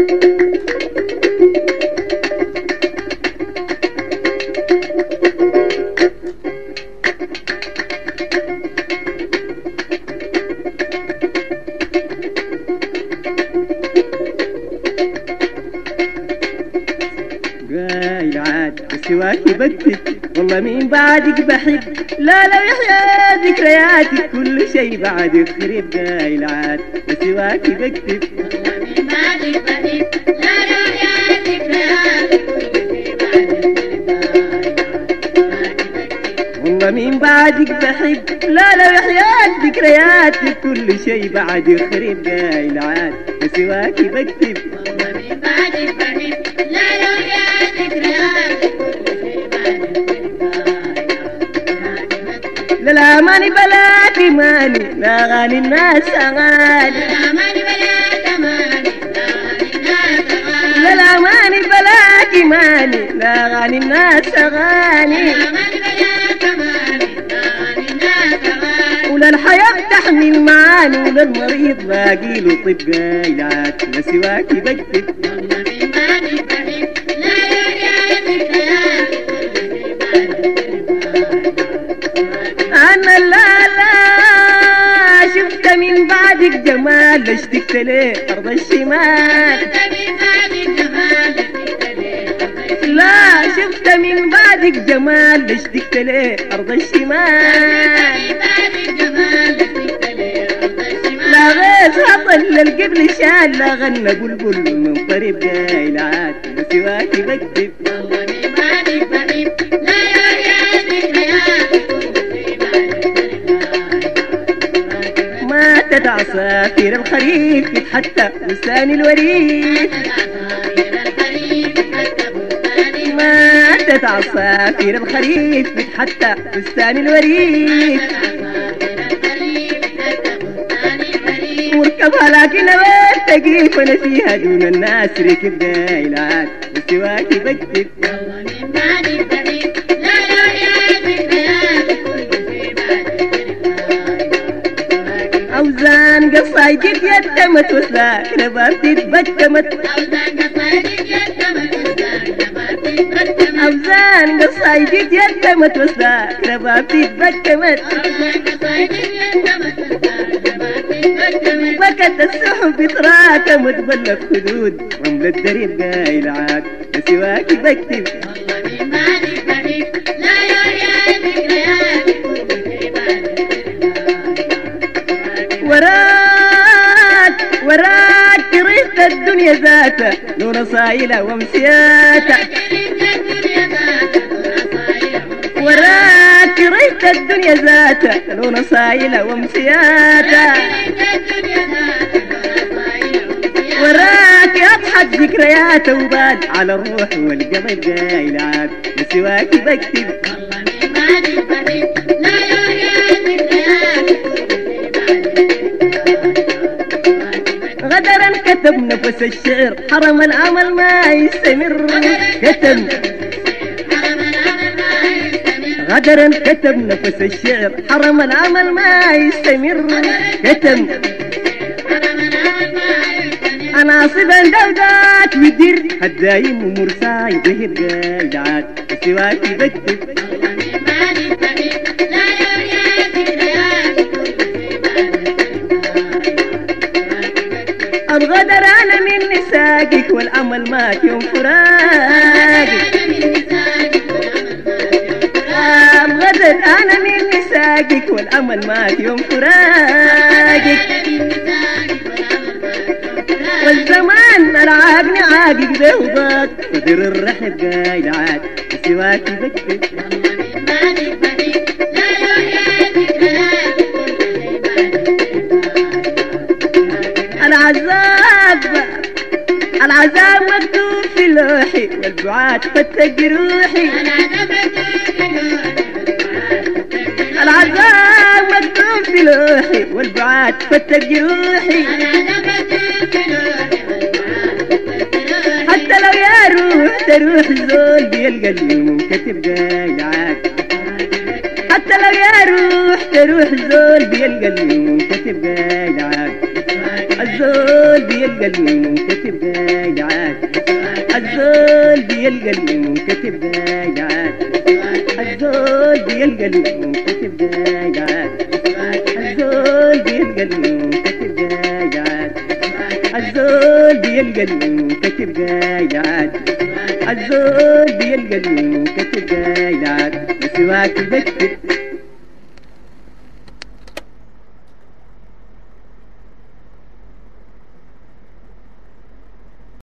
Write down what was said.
قايل عاد بسواكي بكتب والله مين بعدك بحب لا لو يحيا ذكرياتك كل شي بعد يخرب قايل عاد بسواكي بكتب والله مين بعدك بحب لا لو يحيا ذكرياتك والله مين بعدك بحب لا لو يحيا ذكرياتك كل شي بعد يخرب قايل عاد بسواكي بكتب والله مين بعدك بحب لا لو يحيا ذكرياتك لا ماني بلاك ماني لا غاني الناس أغاني لا ماني بلاك ماني لا ماني بلاك ماني لا غاني الناس أغاني ولا الحياة تحمل معاني ولا المريض باقي له طب قايلات لسواكي بكتب والله مين بعدك بحب لا يحيا ذكرياتك أنا لا شفت من بعدك جمال اشتقت ليه أرض الشمال لا شفت من بعدك جمال اشتقت ليه أرض الشمال لا غيث هطل للقبل شال لا غنى بلبل من طريب قايلات بسواكي بكتب والله مين بعدك بحب لا يحيا ذكرياتك ماتت عصافير الخريف حتى بستان الوريد ماتت عصافير الخريف حتى بستان الوريد مركبها لكن ما تقيف ونسيها دون الناس ركب قايلات بسواكي بكتب والله مين بعدك بحب لا يحيا ذكرياتك أوزان قصايدك يتمت وسلاك نباتي تبتمت أوزان قصايدك يتمت وسلاك نباتي تبتمت بكت السحب تراكمت بلف خدود رمل الدريب قايلعاك بسواكي بكتب والله مين بعدك بحب لا يحيا ذكرياتك وراك كرهت الدنيا ذاته نور صايلة ومسياته وراك كرهت الدنيا ذاته نور صايلة ومسياته وراك أضحك ذكرياته وبال على الروح والقلب قايلات بسواكي بكتب والله مين بعدك بحب لا يحيا ذكرياتك غدرا كتب نفس الشعر حرم الأمل ما يستمر كتب غدرا كتب نفس الشعر حرم الأمل ما يستمر كتب أنا صبا دودات ودير هالدايم ومرساي ظهر قايدات بسواكي بكتب والله مين بعدك بحب لا يحيا ذكرياتك الغدر أنا من نساقك والأمل مات يوم فراقك الغدر أنا من نساقك والأمل مات يوم فراقك والزمان العاقني عاقق به وضاق قدر الرحب قايلعات بسواكي بكتب والله مين بعدك بحب لا يحيا ذكرياتك العذاب مكتوب في لوحي والبعاد فتق روحي العذاب مكتوب في لوحي والبعاد فتق روحي حتى لو يا روح تروح الزول بيلقى اليوم كتب قايلعات حتى لو يا روح تروح الزول بيلقى اليوم كتب قايلعات الزول بيلقى المنكتب قايل عاد الزول بيلقى المنكتب قايل عاد الزول بيلقى المنكتب قايل عاد الزول بيلقى المنكتب قايل عاد الزول بيلقى المنكتب قايل عاد الزول بيلقى المنكتب قايل عاد بسواك بكتب